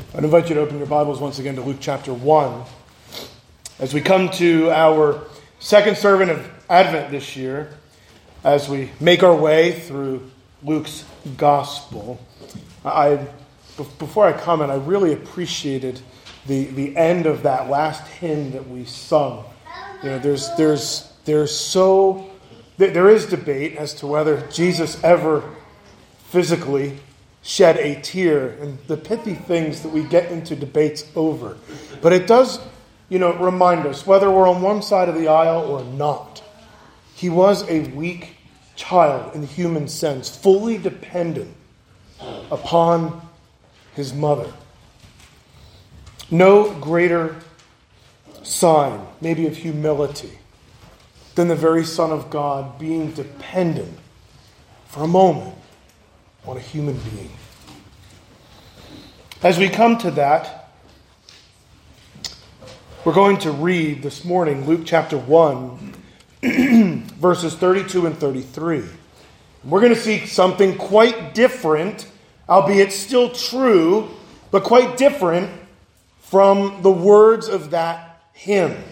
I'd invite you to open your Bibles once again to Luke chapter 1. As we come to our second sermon of Advent this year, as we make our way through Luke's Gospel, before I comment, I really appreciated the end of that last hymn that we sung. You know, there is debate as to whether Jesus ever physically shed a tear, and the pithy things that we get into debates over. But it does, remind us, whether we're on one side of the aisle or not, he was a weak child in the human sense, fully dependent upon his mother. No greater sign, maybe, of humility than the very Son of God being dependent for a moment on a human being. As we come to that, we're going to read this morning Luke chapter 1, verses 32 and 33. We're going to see something quite different, albeit still true, but quite different from the words of that hymn.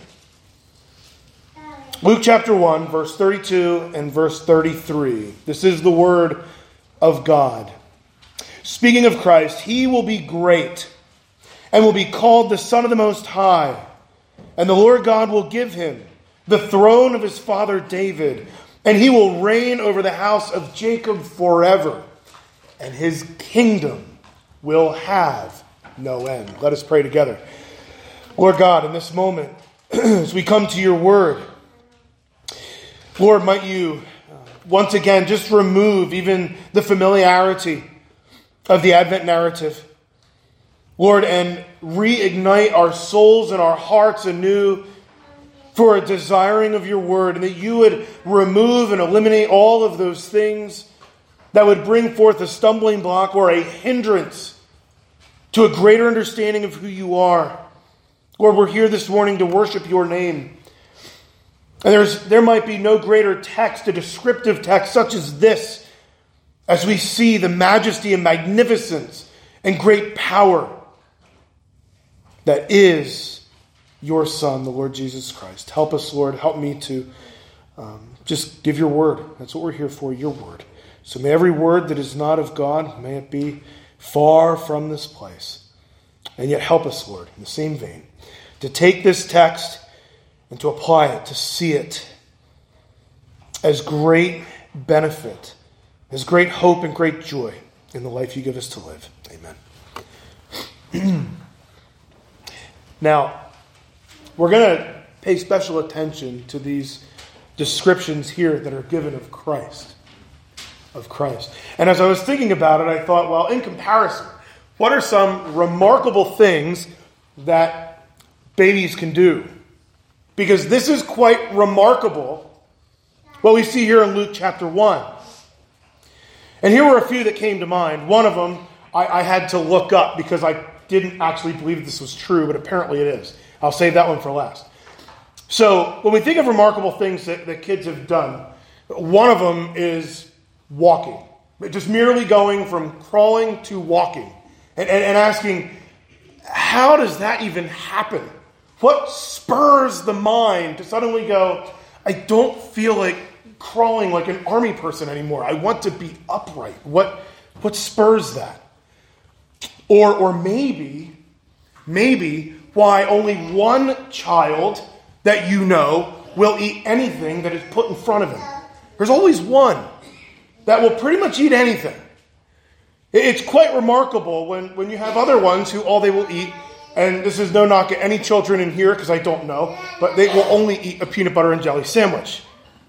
Luke chapter 1, verse 32 and verse 33. This is the word of God. Speaking of Christ, he will be great and will be called the Son of the Most High. And the Lord God will give him the throne of his father David, and he will reign over the house of Jacob forever, and his kingdom will have no end. Let us pray together. Lord God, in this moment, as we come to your word, Lord, might you once again just remove even the familiarity of the Advent narrative, Lord, and reignite our souls and our hearts anew for a desiring of your word, and that you would remove and eliminate all of those things that would bring forth a stumbling block or a hindrance to a greater understanding of who you are. Lord, we're here this morning to worship your name. And there might be no greater text, a descriptive text such as this, as we see the majesty and magnificence and great power that is your Son, the Lord Jesus Christ. Help us, Lord. Help me to just give your word. That's what we're here for, your word. So may every word that is not of God, may it be far from this place. And yet help us, Lord, in the same vein, to take this text and to apply it, to see it as great benefit, as great hope and great joy in the life you give us to live. Amen. Now, we're going to pay special attention to these descriptions here that are given of Christ. Of Christ. And as I was thinking about it, I thought, well, in comparison, what are some remarkable things that babies can do? Because this is quite remarkable, what we see here in Luke chapter 1. And here were a few that came to mind. One of them I had to look up because I didn't actually believe this was true, but apparently it is. I'll save that one for last. So when we think of remarkable things that kids have done, one of them is walking. Just merely going from crawling to walking. And asking, how does that even happen? What spurs the mind to suddenly go, I don't feel like crawling like an army person anymore. I want to be upright. What spurs that? Or maybe why only one child that you know will eat anything that is put in front of him. There's always one that will pretty much eat anything. It's quite remarkable when you have other ones who all they will eat, and this is no knock at any children in here because I don't know, but they will only eat a peanut butter and jelly sandwich.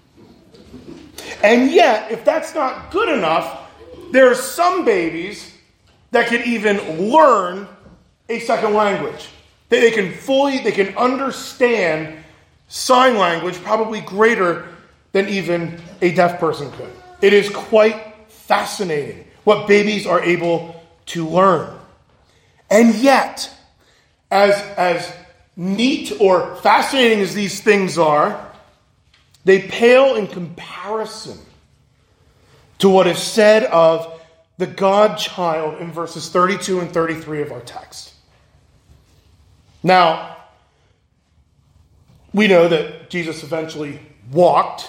And yet, if that's not good enough, there are some babies that can even learn a second language. They can understand sign language probably greater than even a deaf person could. It is quite fascinating what babies are able to learn. And yet, as neat or fascinating as these things are, they pale in comparison to what is said of the God child in verses 32 and 33 of our text. Now, we know that Jesus eventually walked,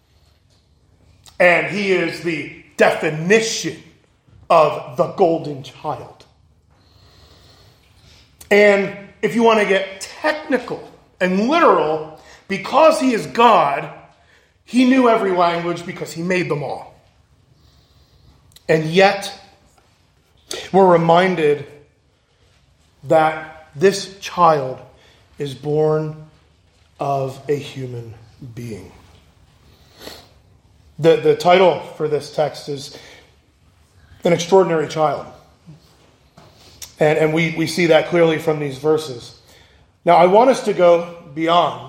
and he is the definition of the golden child. And if you want to get technical and literal, because he is God, he knew every language because he made them all. And yet, we're reminded that this child is born of a human being. The title for this text is An Extraordinary Child. And we see that clearly from these verses. Now, I want us to go beyond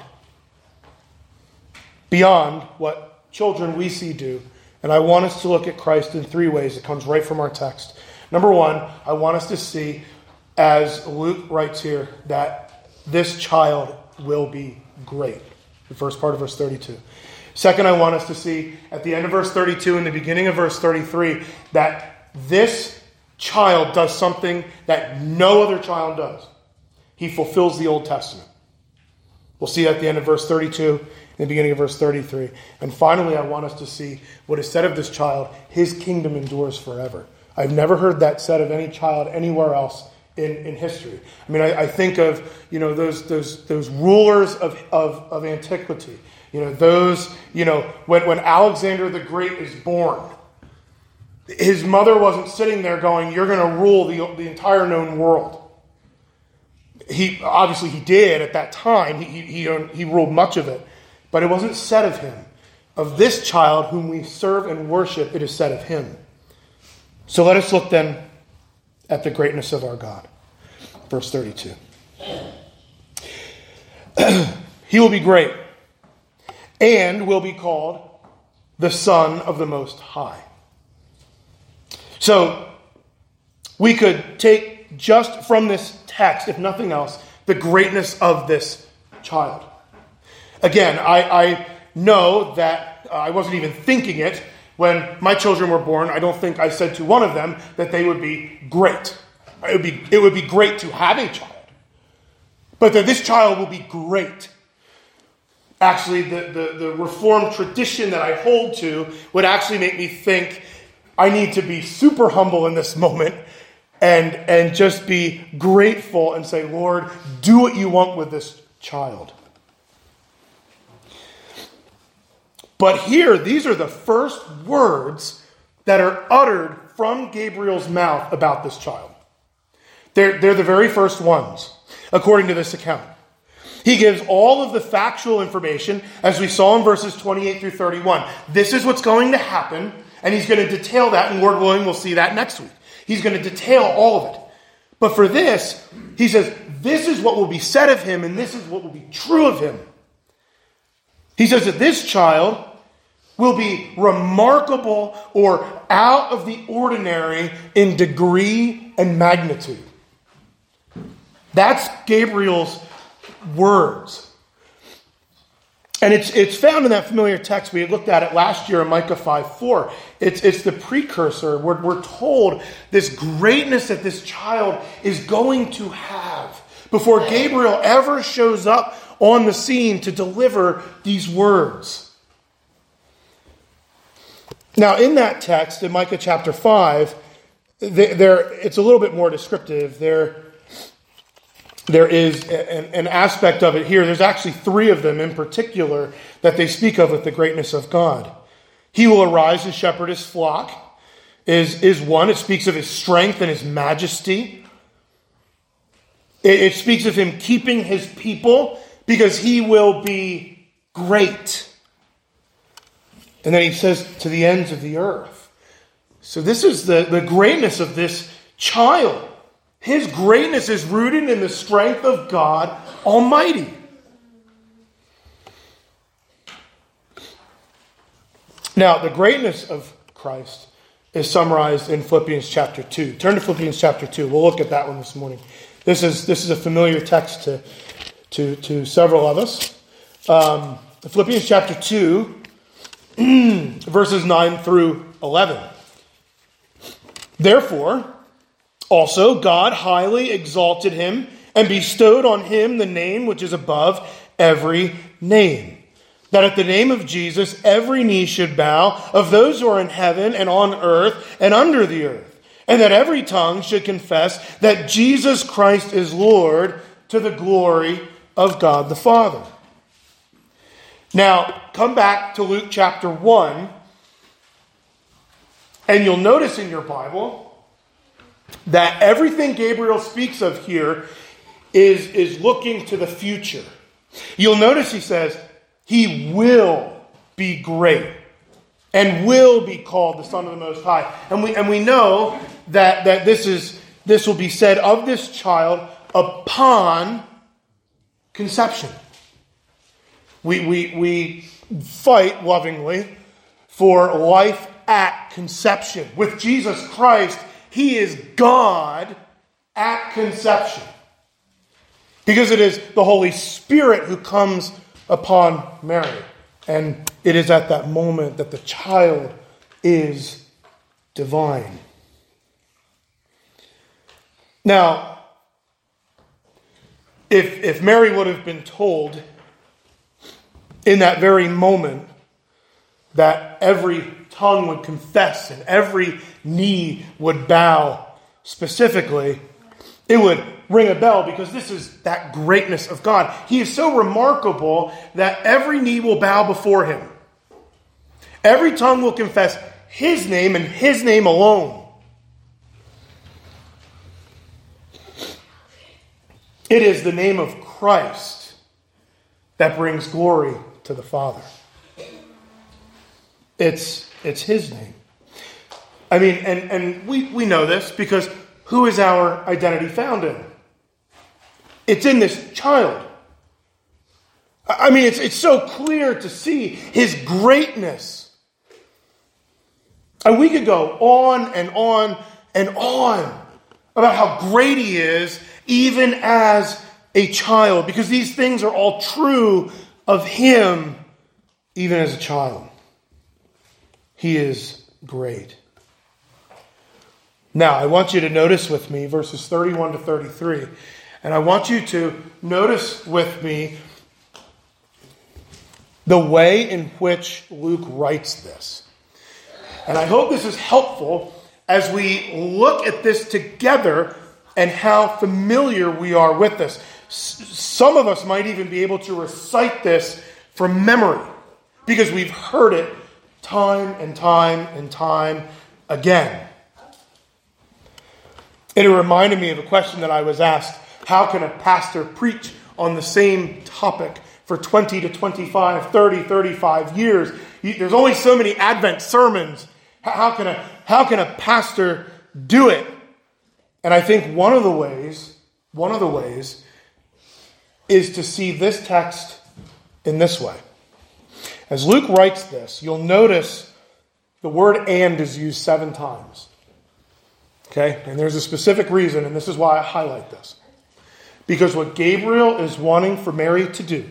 what children we see do. And I want us to look at Christ in three ways. It comes right from our text. Number one, I want us to see, as Luke writes here, that this child will be great. The first part of verse 32. Second, I want us to see at the end of verse 32 and the beginning of verse 33 that this child does something that no other child does. He fulfills the Old Testament. We'll see at the end of verse 32 and the beginning of verse 33. And finally, I want us to see what is said of this child. His kingdom endures forever. I've never heard that said of any child anywhere else in history. I mean, I think of, those rulers of antiquity. When Alexander the Great is born, his mother wasn't sitting there going, "You're going to rule the entire known world." He did at that time. He ruled much of it, but it wasn't said of him. Of this child whom we serve and worship, it is said of him. So let us look then at the greatness of our God. Verse 32. He will be great and will be called the Son of the Most High. So we could take just from this text, if nothing else, the greatness of this child. Again, I know that I wasn't even thinking it when my children were born. I don't think I said to one of them that they would be great. It would be great to have a child, but that this child will be great. Actually, the Reformed tradition that I hold to would actually make me think I need to be super humble in this moment and just be grateful and say, "Lord, do what you want with this child." But here, these are the first words that are uttered from Gabriel's mouth about this child. They're the very first ones, according to this account. He gives all of the factual information, as we saw in verses 28 through 31. This is what's going to happen, and he's going to detail that, and Lord willing, we'll see that next week. He's going to detail all of it. But for this, he says, this is what will be said of him, and this is what will be true of him. He says that this child will be remarkable or out of the ordinary in degree and magnitude. That's Gabriel's words. And it's found in that familiar text. We had looked at it last year in Micah 5:4. It's the precursor. We're told this greatness that this child is going to have before Gabriel ever shows up on the scene to deliver these words. Now, in that text, in Micah chapter 5, it's a little bit more descriptive. There is an aspect of it here. There's actually three of them in particular that they speak of with the greatness of God. He will arise and shepherd his flock is one. It speaks of his strength and his majesty. It speaks of him keeping his people because he will be great. And then he says to the ends of the earth. So this is the greatness of this child. His greatness is rooted in the strength of God Almighty. Now, the greatness of Christ is summarized in Philippians chapter 2. Turn to Philippians chapter 2. We'll look at that one this morning. This is a familiar text to several of us. Philippians chapter 2, verses 9 through 11. Therefore, also God highly exalted him and bestowed on him the name which is above every name, that at the name of Jesus every knee should bow, of those who are in heaven and on earth and under the earth, and that every tongue should confess that Jesus Christ is Lord, to the glory of God the Father. Now, come back to Luke chapter 1, and you'll notice in your Bible that everything Gabriel speaks of here is looking to the future. You'll notice he says, he will be great and will be called the Son of the Most High. And we know that this will be said of this child upon conception. We fight lovingly for life at conception. With Jesus Christ, he is God at conception. Because it is the Holy Spirit who comes upon Mary. And it is at that moment that the child is divine. Now, if Mary would have been told in that very moment that every tongue would confess and every knee would bow specifically, it would ring a bell, because this is that greatness of God. He is so remarkable that every knee will bow before him. Every tongue will confess his name and his name alone. It is the name of Christ that brings glory to the Father. It's his name. I mean, and we know this because who is our identity found in? It's in this child. I mean, it's so clear to see his greatness. And we could go on and on and on about how great he is, even as a child, because these things are all true of him, even as a child. He is great. Now, I want you to notice with me verses 31 to 33. And I want you to notice with me the way in which Luke writes this. And I hope this is helpful as we look at this together and how familiar we are with this. Some of us might even be able to recite this from memory because we've heard it time and time and time again. It reminded me of a question that I was asked. How can a pastor preach on the same topic for 20 to 25, 30, 35 years? There's only so many Advent sermons. How can a pastor do it? And I think one of the ways is to see this text in this way. As Luke writes this, you'll notice the word "and" is used 7 times. Okay? And there's a specific reason, and this is why I highlight this. Because what Gabriel is wanting for Mary to do,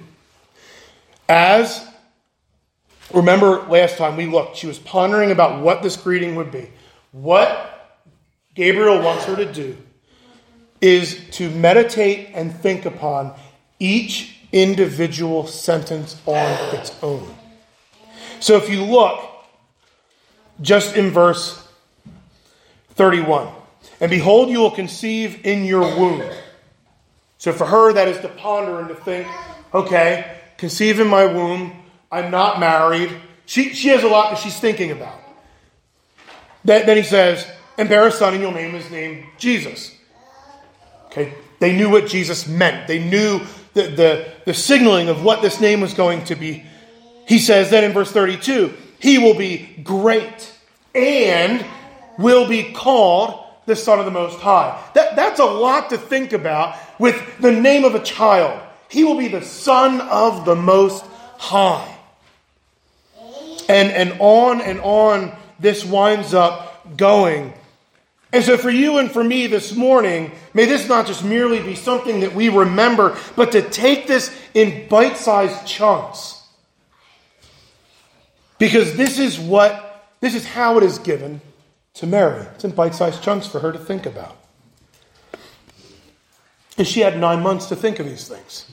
remember last time we looked, she was pondering about what this greeting would be. What Gabriel wants her to do is to meditate and think upon each individual sentence on its own. So if you look just in verse 31, and behold, you will conceive in your womb. So for her, that is to ponder and to think, okay, conceive in my womb. I'm not married. She has a lot that she's thinking about. Then he says, and bear a son, and you'll name his name Jesus. Okay, they knew what Jesus meant. They knew the signaling of what this name was going to be. He says then in verse 32, he will be great and will be called the Son of the Most High. That's a lot to think about with the name of a child. He will be the Son of the Most High. And on this winds up going. And so for you and for me this morning, may this not just merely be something that we remember, but to take this in bite-sized chunks. Because this is how it is given to Mary. It's in bite-sized chunks for her to think about. And she had 9 months to think of these things.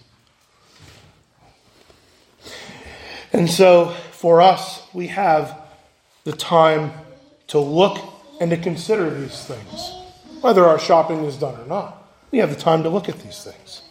And so, for us, we have the time to look and to consider these things. Whether our shopping is done or not, we have the time to look at these things.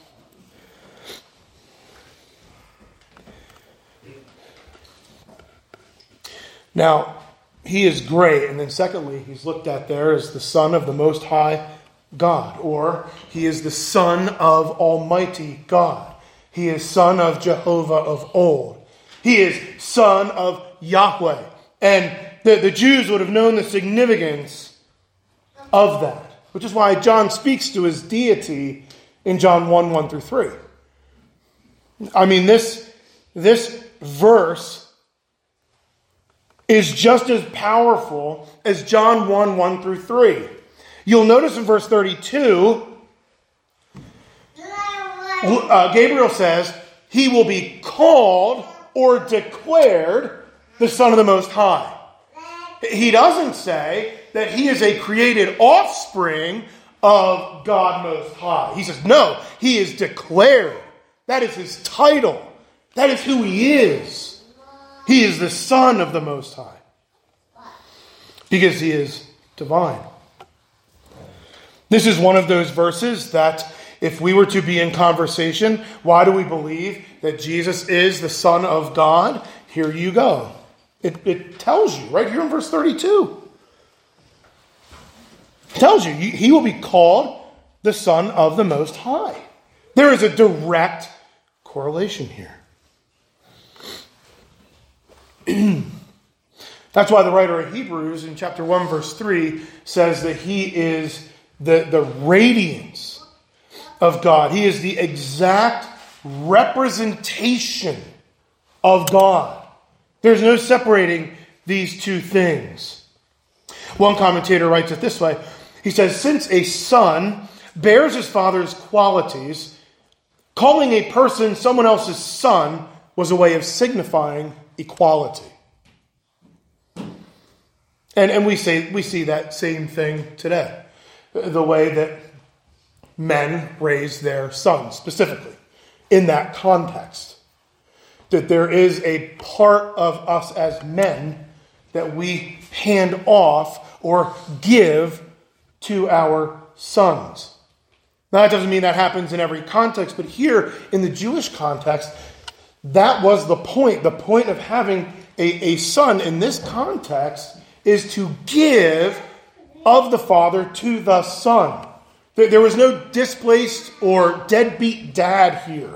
Now, he is great, and then secondly, he's looked at there as the Son of the Most High God, or he is the Son of Almighty God. He is Son of Jehovah of old. He is Son of Yahweh. And the Jews would have known the significance of that, which is why John speaks to his deity in John 1 through 3. I mean, this verse is just as powerful as John 1 through 3. You'll notice in verse 32, Gabriel says, he will be called or declared the Son of the Most High. He doesn't say that he is a created offspring of God Most High. He says, no, he is declared. That is his title. That is who he is. He is the Son of the Most High. Because he is divine. This is one of those verses that if we were to be in conversation, why do we believe that Jesus is the Son of God? Here you go. It tells you right here in verse 32. It tells you he will be called the Son of the Most High. There is a direct correlation here. That's why the writer of Hebrews in chapter 1 verse 3 says that he is the radiance of God. He is the exact representation of God. There's no separating these two things. One commentator writes it this way. He says, since a son bears his father's qualities, calling a person someone else's son was a way of signifying equality. And we see that same thing today. The way that men raise their sons, specifically, in that context. That there is a part of us as men that we hand off or give to our sons. Now, that doesn't mean that happens in every context, but here in the Jewish context, that was the point. The point of having a son in this context is to give of the father to the son. There was no displaced or deadbeat dad here.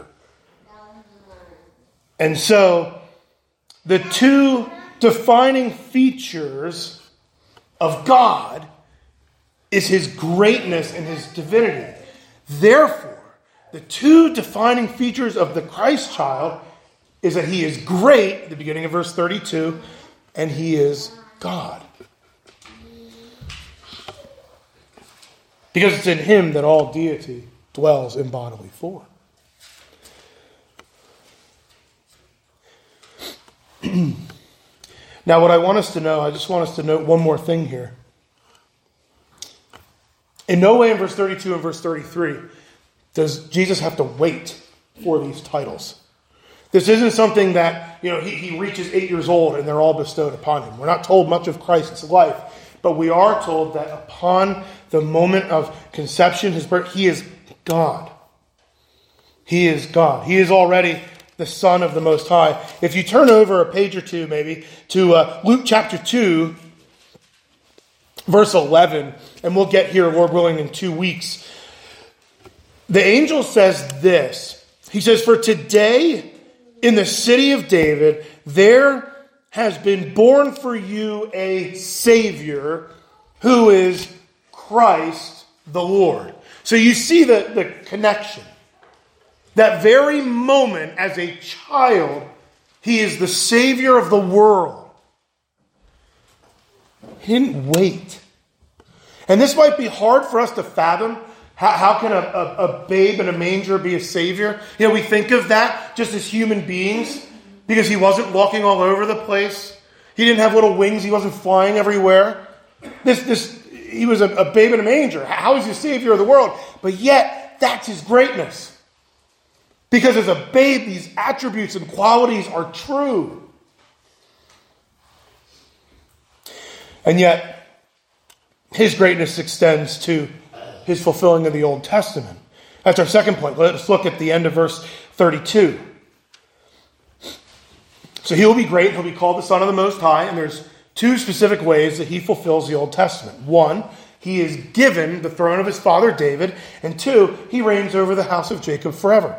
And so, the two defining features of God is his greatness and his divinity. Therefore, the two defining features of the Christ child is that he is great, at the beginning of verse 32, and he is God. Because it's in him that all deity dwells in bodily form. Now, what I want us to know, I just want us to note one more thing here. In no way in verse 32 and verse 33 does Jesus have to wait for these titles. This isn't something that, he reaches 8 years old and they're all bestowed upon him. We're not told much of Christ's life, but we are told that upon the moment of conception, his birth, he is God. He is God. He is already the Son of the Most High. If you turn over a page or two, maybe, to Luke chapter 2, verse 11, and we'll get here, Lord willing, in 2 weeks. The angel says this. He says, for today in the city of David, there has been born for you a Savior who is Christ the Lord. So you see the connection. That very moment as a child, he is the Savior of the world. He didn't wait. And this might be hard for us to fathom. How can a babe in a manger be a Savior? We think of that just as human beings because he wasn't walking all over the place. He didn't have little wings. He wasn't flying everywhere. He was a babe in a manger. How is he the Savior of the world? But yet, that's his greatness. Because as a babe, these attributes and qualities are true. And yet, his greatness extends to his fulfilling of the Old Testament. That's our second point. Let's look at the end of verse 32. So he will be great. He'll be called the Son of the Most High. And there's two specific ways that he fulfills the Old Testament. One, he is given the throne of his father David. And two, he reigns over the house of Jacob forever.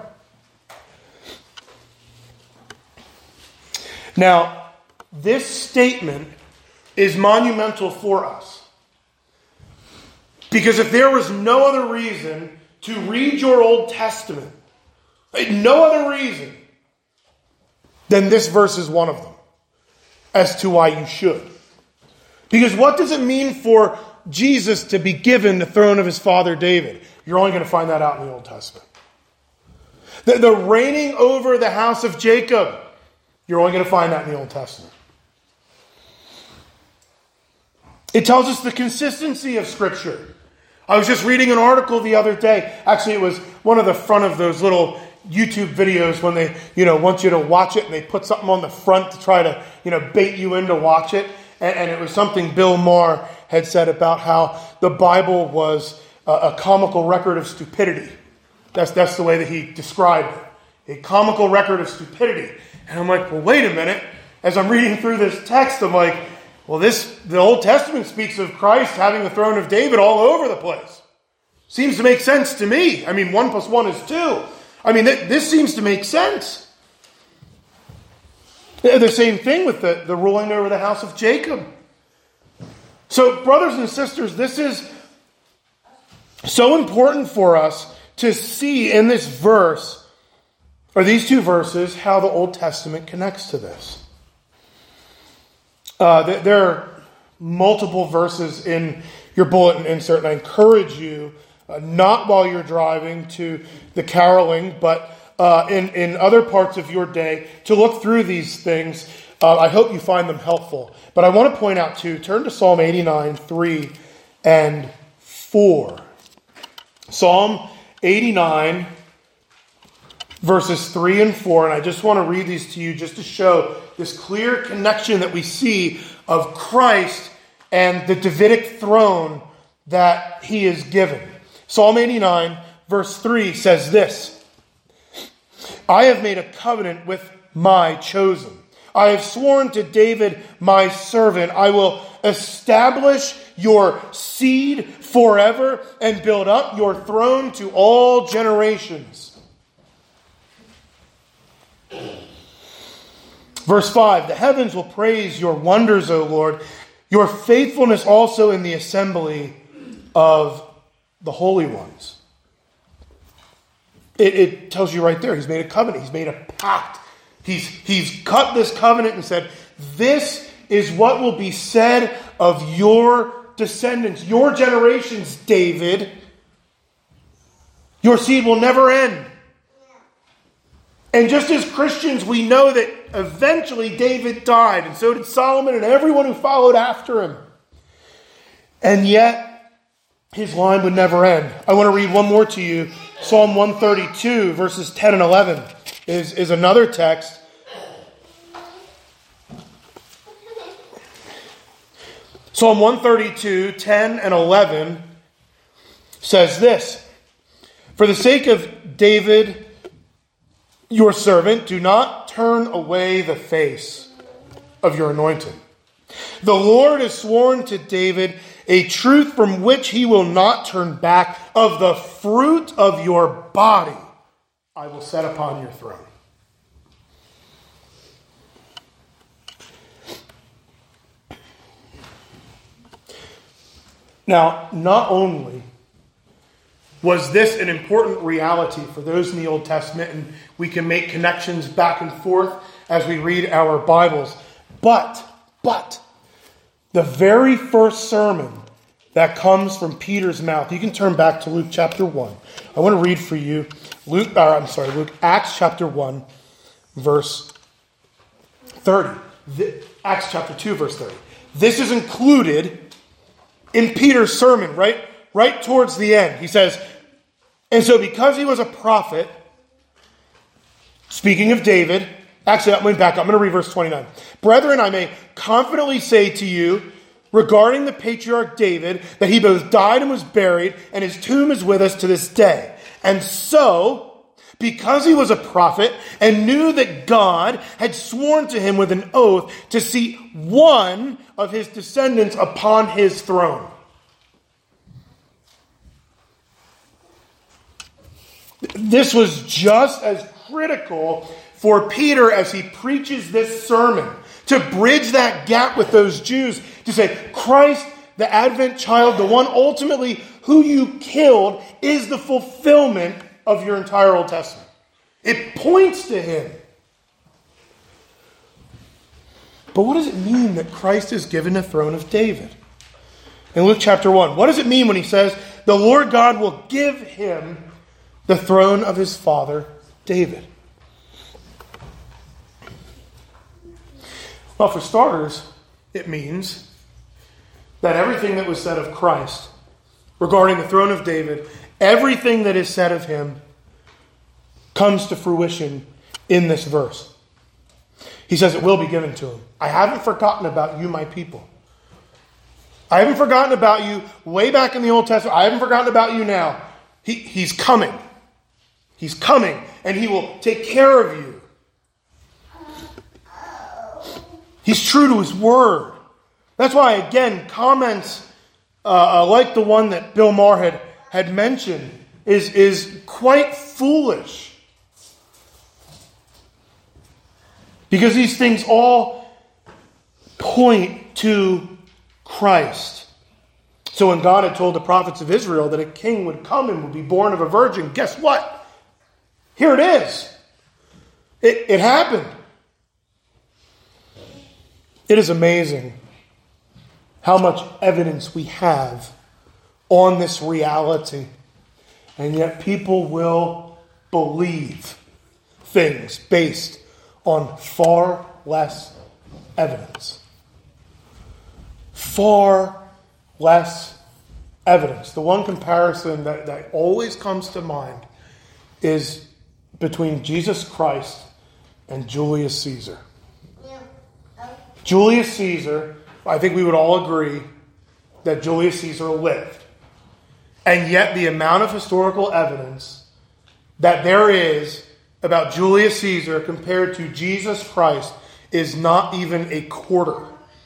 Now, this statement is monumental for us. Because if there was no other reason to read your Old Testament, no other reason, then this verse is one of them as to why you should. Because what does it mean for Jesus to be given the throne of his father David? You're only going to find that out in the Old Testament. The reigning over the house of Jacob, you're only going to find that in the Old Testament. It tells us the consistency of Scripture. I was just reading an article the other day. Actually, it was one of the front of those little YouTube videos when they, want you to watch it and they put something on the front to try to, bait you in to watch it. And it was something Bill Maher had said about how the Bible was a comical record of stupidity. That's the way that he described it. A comical record of stupidity. And I'm like, well, wait a minute. As I'm reading through this text, I'm like, well, the Old Testament speaks of Christ having the throne of David all over the place. Seems to make sense to me. 1 plus 1 is 2. This seems to make sense. The same thing with the ruling over the house of Jacob. So, brothers and sisters, this is so important for us to see in this verse, or these two verses, how the Old Testament connects to this. There are multiple verses in your bulletin insert, and I encourage you, not while you're driving to the caroling, but in other parts of your day, to look through these things. I hope you find them helpful. But I want to point out, too, turn to Psalm 89, 3 and 4. Psalm 89, verses 3 and 4, and I just want to read these to you just to show this clear connection that we see of Christ and the Davidic throne that he is given. Psalm 89, verse 3 says this: I have made a covenant with my chosen. I have sworn to David, my servant, I will establish your seed forever and build up your throne to all generations. Verse 5, the heavens will praise your wonders, O Lord, your faithfulness also in the assembly of the holy ones. It tells you right there, he's made a covenant, he's made a pact. He's cut this covenant and said, this is what will be said of your descendants, your generations, David. Your seed will never end. And just as Christians, we know that eventually David died, and so did Solomon and everyone who followed after him. And yet, his line would never end. I want to read one more to you. Psalm 132, verses 10 and 11 is another text. Psalm 132, 10 and 11 says this: For the sake of David, your servant, do not turn away the face of your anointed. The Lord has sworn to David a truth from which he will not turn back. Of the fruit of your body I will set upon your throne. Now, not only was this an important reality for those in the Old Testament, and we can make connections back and forth as we read our Bibles, but the very first sermon that comes from Peter's mouth, you can turn back to Luke chapter 1. I want to read for you Acts chapter 1, verse 30. Acts chapter 2, verse 30. This is included in Peter's sermon, right towards the end. He says, And so because he was a prophet, speaking of David, actually, I'm going to read verse 29. Brethren, I may confidently say to you regarding the patriarch David that he both died and was buried, and his tomb is with us to this day. And so, because he was a prophet and knew that God had sworn to him with an oath to seat one of his descendants upon his throne. This was just as critical for Peter as he preaches this sermon, to bridge that gap with those Jews, to say, Christ, the Advent child, the one ultimately who you killed, is the fulfillment of your entire Old Testament. It points to him. But what does it mean that Christ is given the throne of David? In Luke chapter 1, what does it mean when he says, the Lord God will give him the throne of his father David? Well, for starters, it means that everything that was said of Christ regarding the throne of David, everything that is said of him comes to fruition in this verse. He says it will be given to him. I haven't forgotten about you, my people. I haven't forgotten about you way back in the Old Testament. I haven't forgotten about you now. He's coming. He's coming, and he will take care of you. He's true to his word. That's why, again, comments like the one that Bill Maher had mentioned is quite foolish. Because these things all point to Christ. So when God had told the prophets of Israel that a king would come and would be born of a virgin, guess what? Here it is. It happened. It is amazing how much evidence we have on this reality. And yet people will believe things based on far less evidence. Far less evidence. The one comparison that always comes to mind is between Jesus Christ and Julius Caesar. Julius Caesar, I think we would all agree that Julius Caesar lived. And yet the amount of historical evidence that there is about Julius Caesar compared to Jesus Christ is not even a quarter.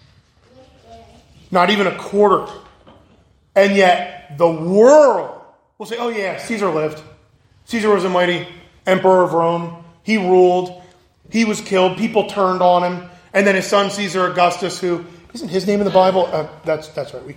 Not even a quarter. And yet the world will say, oh yeah, Caesar lived. Caesar was a mighty emperor of Rome. He ruled. He was killed. People turned on him. And then his son Caesar Augustus, who isn't his name in the Bible? That's right.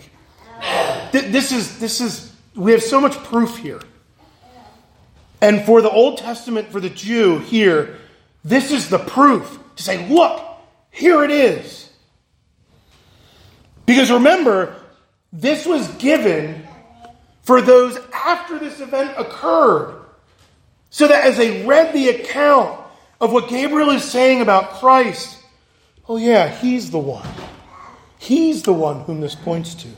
We have so much proof here. And for the Old Testament, for the Jew here, this is the proof to say, look, here it is. Because remember, this was given for those after this event occurred. So that as they read the account of what Gabriel is saying about Christ, oh yeah, he's the one. He's the one whom this points to.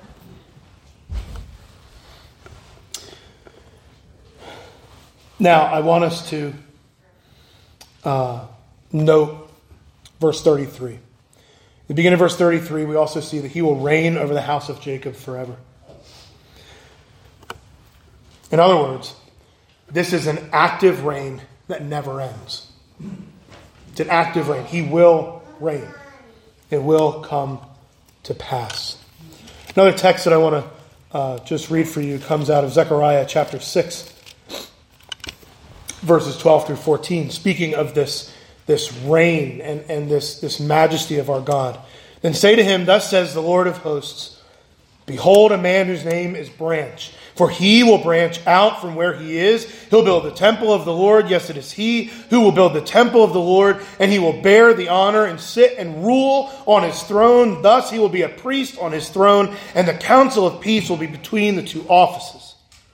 Now, I want us to note verse 33. At the beginning of verse 33, we also see that he will reign over the house of Jacob forever. In other words, this is an active reign that never ends. It's an active reign. He will reign. It will come to pass. Another text that I want to just read for you comes out of Zechariah chapter 6, verses 12 through 14, speaking of this reign and this majesty of our God. Then say to him, thus says the Lord of hosts, behold, a man whose name is Branch. For he will branch out from where he is. He'll build the temple of the Lord. Yes, it is he who will build the temple of the Lord, and he will bear the honor and sit and rule on his throne. Thus he will be a priest on his throne, and the council of peace will be between the two offices.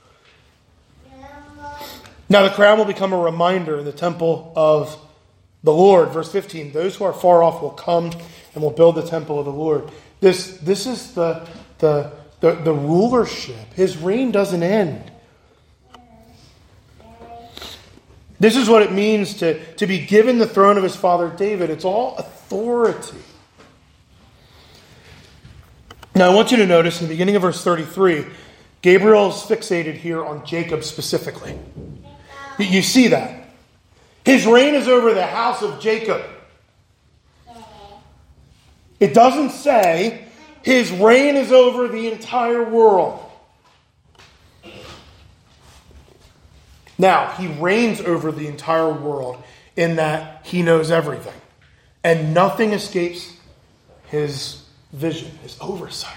Now the crown will become a reminder in the temple of the Lord. Verse 15, those who are far off will come and will build the temple of the Lord. This is the rulership. His reign doesn't end. This is what it means to be given the throne of his father David. It's all authority. Now I want you to notice in the beginning of verse 33, Gabriel is fixated here on Jacob specifically. You see that. His reign is over the house of Jacob. It doesn't say his reign is over the entire world. Now, he reigns over the entire world in that he knows everything. And nothing escapes his vision, his oversight.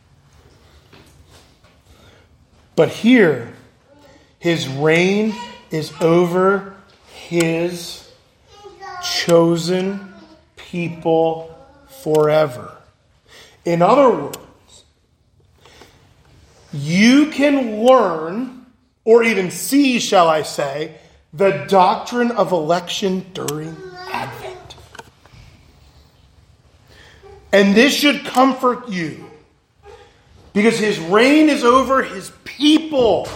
But here, his reign is over his chosen people forever. In other words, you can learn, or even see, shall I say, the doctrine of election during Advent. And this should comfort you, because his reign is over his people.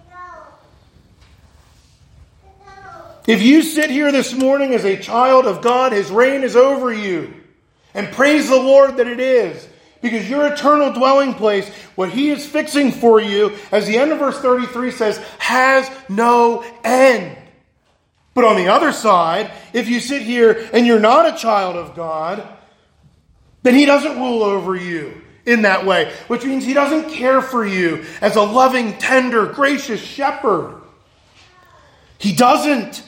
If you sit here this morning as a child of God, his reign is over you. And praise the Lord that it is. Because your eternal dwelling place, what he is fixing for you, as the end of verse 33 says, has no end. But on the other side, if you sit here and you're not a child of God, then he doesn't rule over you in that way. Which means he doesn't care for you as a loving, tender, gracious shepherd. He doesn't.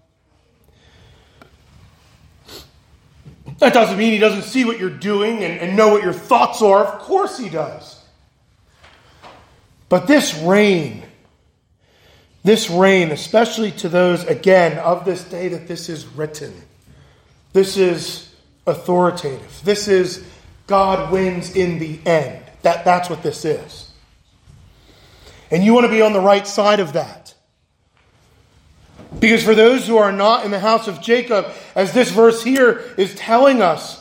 That doesn't mean he doesn't see what you're doing and know what your thoughts are. Of course he does. But this reign, especially to those, again, of this day that this is written, this is authoritative. This is God wins in the end. That's what this is. And you want to be on the right side of that. Because for those who are not in the house of Jacob, as this verse here is telling us,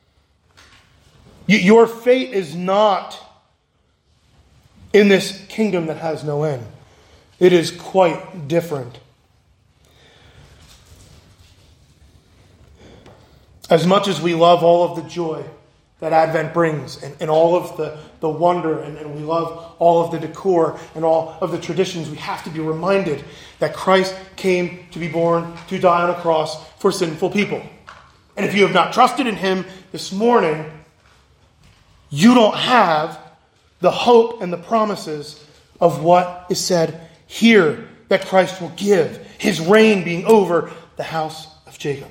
your fate is not in this kingdom that has no end. It is quite different. As much as we love all of the joy that Advent brings and all of the wonder and we love all of the decor and all of the traditions, we have to be reminded that Christ came to be born, to die on a cross for sinful people. And if you have not trusted in him this morning, you don't have the hope and the promises of what is said here that Christ will give, his reign being over the house of Jacob.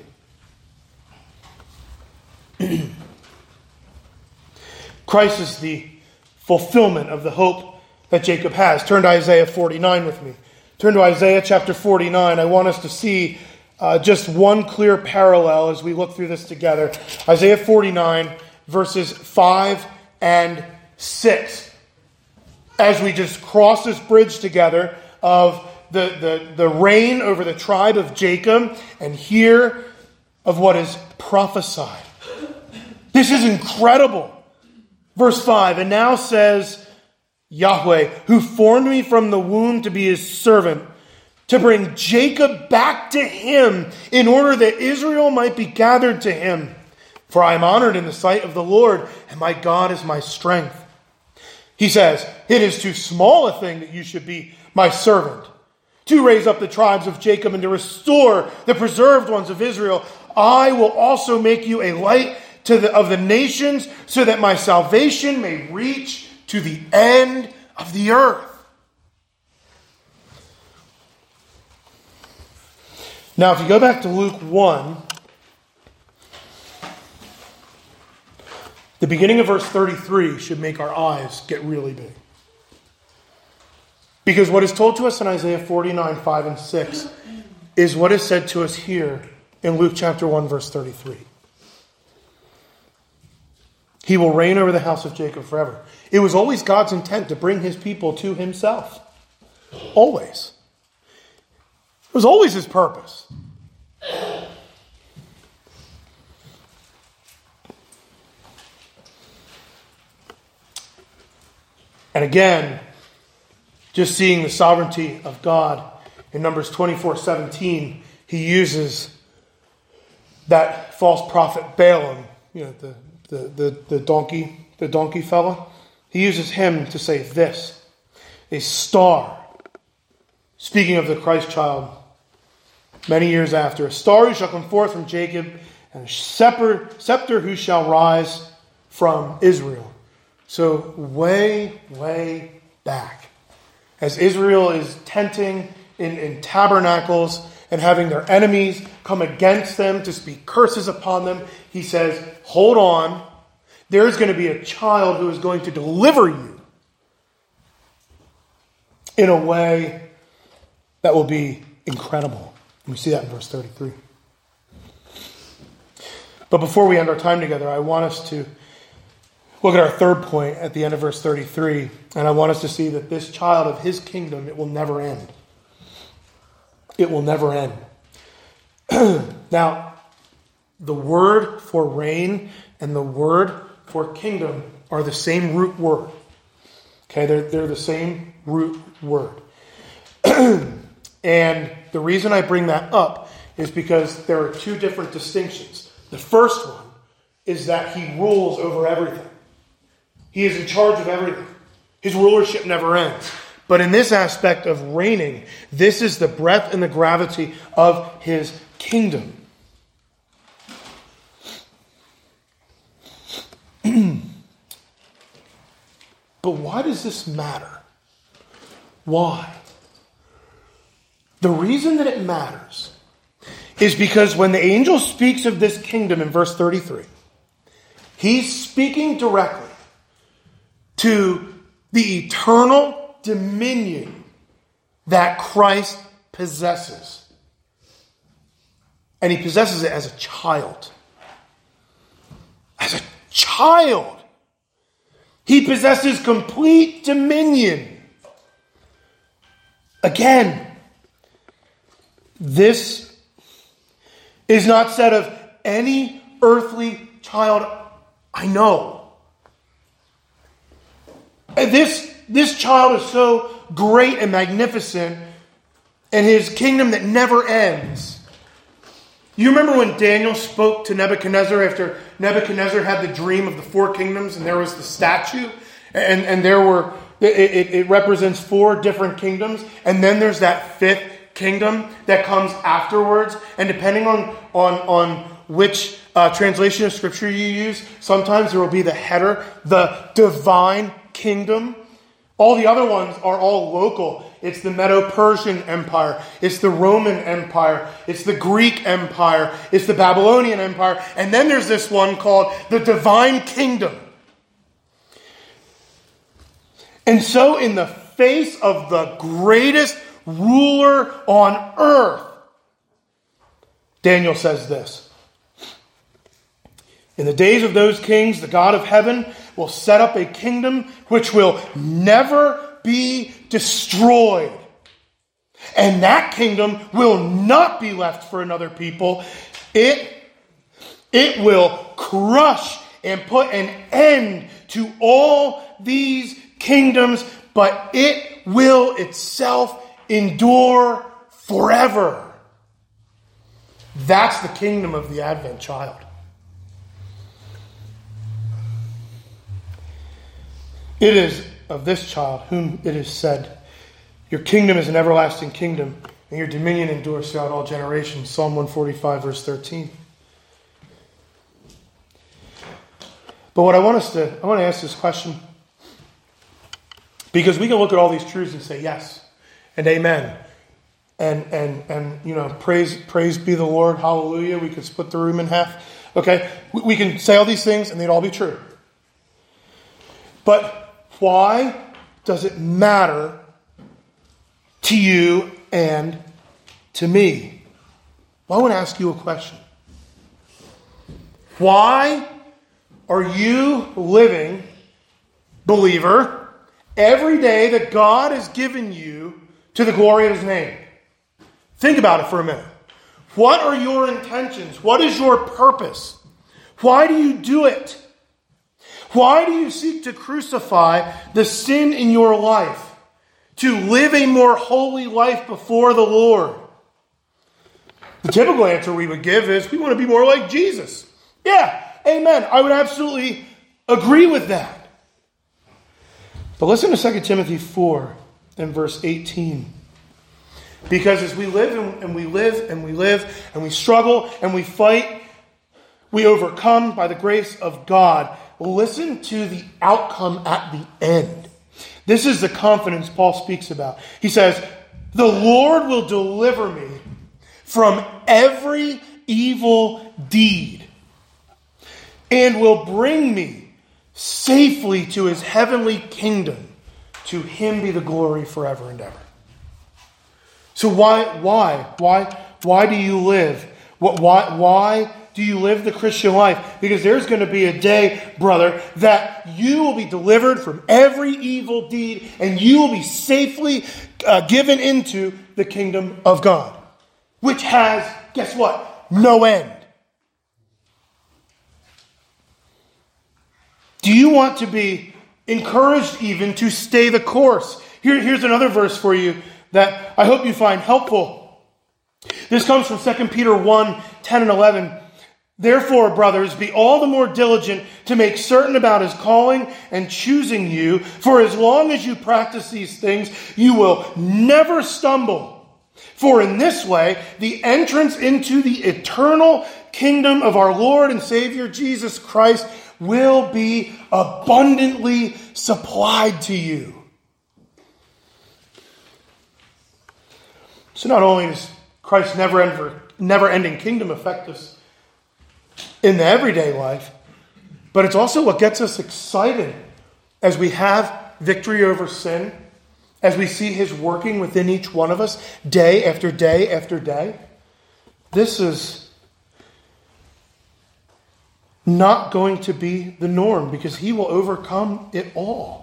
Christ is the fulfillment of the hope that Jacob has. Turn to Isaiah 49 with me. Turn to Isaiah chapter 49. I want us to see just one clear parallel as we look through this together. Isaiah 49, verses 5 and 6. As we just cross this bridge together of the reign over the tribe of Jacob and hear of what is prophesied. This is incredible. Verse 5, and now says Yahweh, who formed me from the womb to be his servant, to bring Jacob back to him, in order that Israel might be gathered to him. For I am honored in the sight of the Lord, and my God is my strength. He says, it is too small a thing that you should be my servant, to raise up the tribes of Jacob and to restore the preserved ones of Israel. I will also make you a light of the nations, so that my salvation may reach to the end of the earth. Now, if you go back to Luke 1, the beginning of verse 33 should make our eyes get really big. Because what is told to us in Isaiah 49, 5 and 6 is what is said to us here in Luke chapter 1, verse 33. He will reign over the house of Jacob forever. It was always God's intent to bring his people to himself. Always. It was always his purpose. And again, just seeing the sovereignty of God in Numbers 24:17, he uses that false prophet Balaam, the donkey fella. He uses him to say this: a star, speaking of the Christ child, many years after, a star who shall come forth from Jacob, and a scepter who shall rise from Israel. So way, way back, as Israel is tenting in tabernacles and having their enemies come against them to speak curses upon them, he says, hold on, there's going to be a child who is going to deliver you in a way that will be incredible. And we see that in verse 33. But before we end our time together, I want us to look at our third point at the end of verse 33. And I want us to see that this child of his kingdom, it will never end. It will never end. Now, the word for reign and the word for kingdom are the same root word. Okay, they're the same root word. And the reason I bring that up is because there are two different distinctions. The first one is that he rules over everything. He is in charge of everything. His rulership never ends. But in this aspect of reigning, this is the breadth and the gravity of his kingdom. But why does this matter? Why? The reason that it matters is because when the angel speaks of this kingdom in verse 33, he's speaking directly to the eternal dominion that Christ possesses. And he possesses it as a child. As a child. He possesses complete dominion. Again, this is not said of any earthly child I know. And this child is so great and magnificent, and his kingdom that never ends. You remember when Daniel spoke to Nebuchadnezzar after Nebuchadnezzar had the dream of the four kingdoms, and there was the statue, and there were it represents four different kingdoms, and then there's that fifth kingdom that comes afterwards, and depending on which translation of scripture you use, sometimes there will be the header, the divine kingdom. All the other ones are all local. It's the Medo-Persian Empire. It's the Roman Empire. It's the Greek Empire. It's the Babylonian Empire. And then there's this one called the Divine Kingdom. And so in the face of the greatest ruler on earth, Daniel says this: in the days of those kings, the God of heaven will set up a kingdom which will never be destroyed. And that kingdom will not be left for another people. It will crush and put an end to all these kingdoms, but it will itself endure forever. That's the kingdom of the Advent child. It is of this child whom it is said, your kingdom is an everlasting kingdom, and your dominion endures throughout all generations. Psalm 145, verse 13. But what I want to ask this question, because we can look at all these truths and say yes and amen, and praise be the Lord, hallelujah. We could split the room in half. Okay, we can say all these things and they'd all be true. But why does it matter to you and to me? Well, I want to ask you a question. Why are you living, believer, every day that God has given you to the glory of his name? Think about it for a minute. What are your intentions? What is your purpose? Why do you do it? Why do you seek to crucify the sin in your life? to live a more holy life before the Lord? The typical answer we would give is we want to be more like Jesus. Yeah, amen. I would absolutely agree with that. But listen to 2 Timothy 4 and verse 18. Because as we live and we live and we live and we struggle and we fight, we overcome by the grace of God. Listen to the outcome at the end. This is the confidence Paul speaks about. He says, the Lord will deliver me from every evil deed and will bring me safely to his heavenly kingdom. To him be the glory forever and ever. So why do you live? Why do you live the Christian life? Because there's going to be a day, brother, that you will be delivered from every evil deed and you will be safely given into the kingdom of God, which has, guess what? No end. Do you want to be encouraged even to stay the course? Here's another verse for you that I hope you find helpful. This comes from 2 Peter 1, 10 and 11. Therefore, brothers, be all the more diligent to make certain about his calling and choosing you. For as long as you practice these things, you will never stumble. For in this way, the entrance into the eternal kingdom of our Lord and Savior Jesus Christ will be abundantly supplied to you. So not only does Christ's never-ending kingdom affect us in the everyday life, but it's also what gets us excited as we have victory over sin, as we see his working within each one of us day after day after day. This is not going to be the norm because he will overcome it all.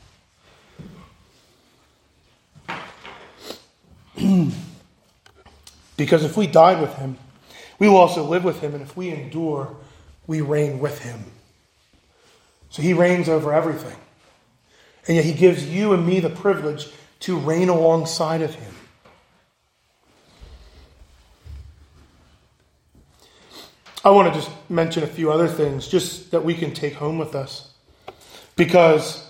Because if we died with him, we will also live with him. And if we endure, we reign with him. So he reigns over everything. And yet he gives you and me the privilege to reign alongside of him. I want to just mention a few other things just that we can take home with us. Because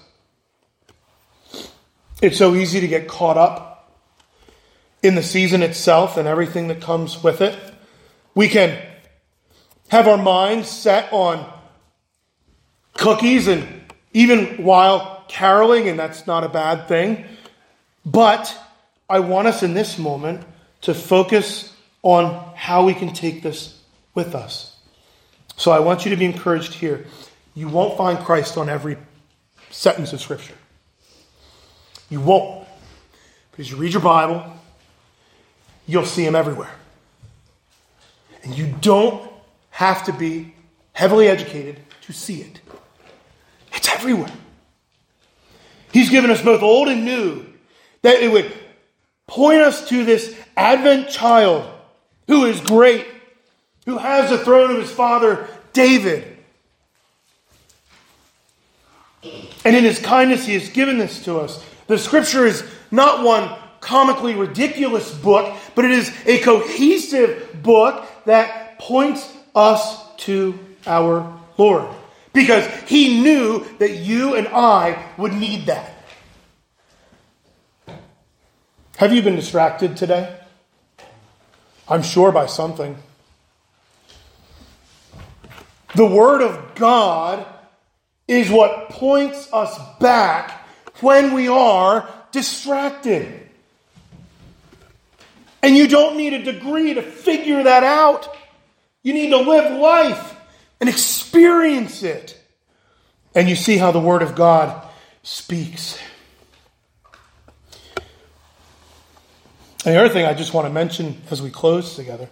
it's so easy to get caught up in the season itself and everything that comes with it. We can have our minds set on cookies and even while caroling, and that's not a bad thing. But I want us in this moment to focus on how we can take this with us. So I want you to be encouraged here. You won't find Christ on every sentence of Scripture. You won't. But as you read your Bible, you'll see him everywhere. And you don't have to be heavily educated to see it. It's everywhere. He's given us both old and new, that it would point us to this Advent child who is great, who has the throne of his father David. And in his kindness, he has given this to us. The Scripture is not one comically ridiculous book, but it is a cohesive book that points us to our Lord. Because he knew that you and I would need that. Have you been distracted today? I'm sure by something. The Word of God is what points us back when we are distracted. And you don't need a degree to figure that out. You need to live life and experience it. And you see how the Word of God speaks. And the other thing I just want to mention as we close together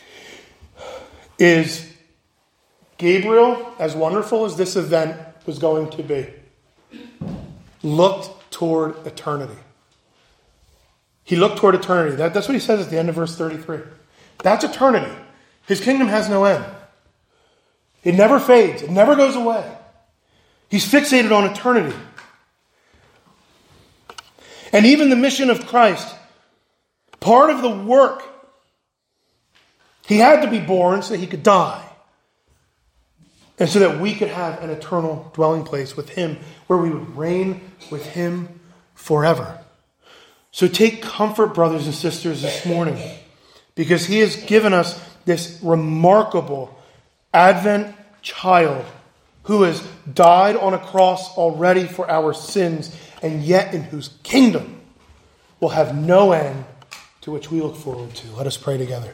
is Gabriel, as wonderful as this event was going to be, looked toward eternity. He looked toward eternity. That's what he says at the end of verse 33. That's eternity. His kingdom has no end. It never fades. It never goes away. He's fixated on eternity. And even the mission of Christ, part of the work, he had to be born so that he could die. And so that we could have an eternal dwelling place with him, where we would reign with him forever. So take comfort, brothers and sisters, this morning, because he has given us this remarkable Advent child who has died on a cross already for our sins, and yet in whose kingdom will have no end, to which we look forward to. Let us pray together.